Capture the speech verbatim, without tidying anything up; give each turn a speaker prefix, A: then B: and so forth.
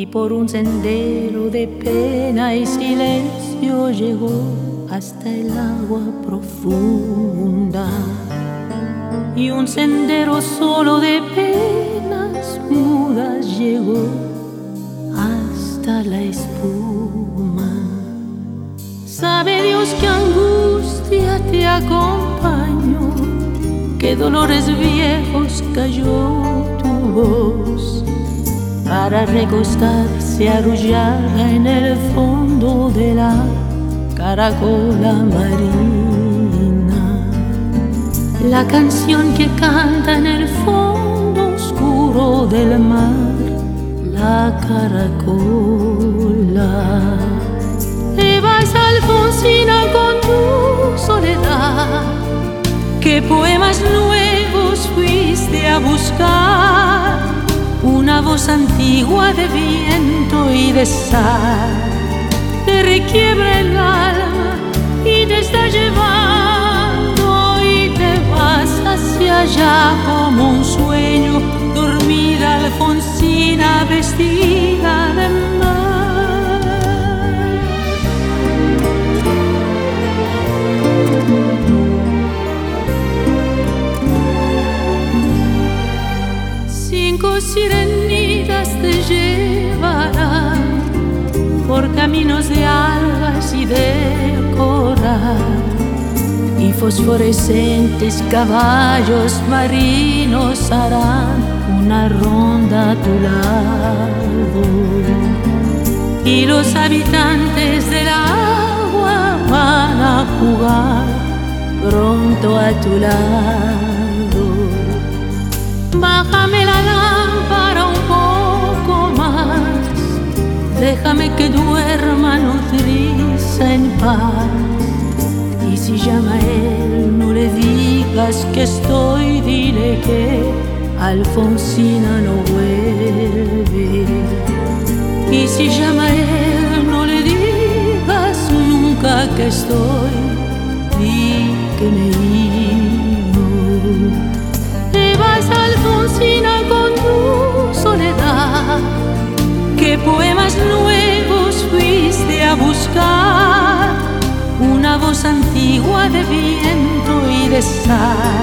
A: y por un sendero de pena y silencio llegó hasta el agua profunda. Y un sendero solo de penas mudas llegó hasta la espuma. Sabe Dios qué angustia te acompañó, qué dolores viejos cayó tu voz para recostarse arrullada en el fondo de la caracola marina. La canción que canta en el fondo oscuro del mar, la caracola. Te vas, Alfonsina, con tu soledad. ¿Qué poemas nuevos fuiste a buscar? Una voz antigua de viento y de sal te requiebra el alma y te está llevando, y te vas hacia allá como un sueño, dormida Alfonsina vestida de mar. Cinco sirenitas te llevarán por caminos de algas y de coral, y fosforescentes caballos marinos harán una ronda a tu lado, y los habitantes del agua van a jugar pronto a tu lado. Bájame la lámpara un poco más, déjame que duerma nodriza en paz. Y si llama a él, no le digas que estoy, dile que Alfonsina no vuelve. Y si llama a él, no le digas nunca que estoy, di que me he ido. Te vas, Alfonsina, con tu soledad. ¿Qué poemas nuevos fuiste a buscar? Una voz antigua de viento y de sal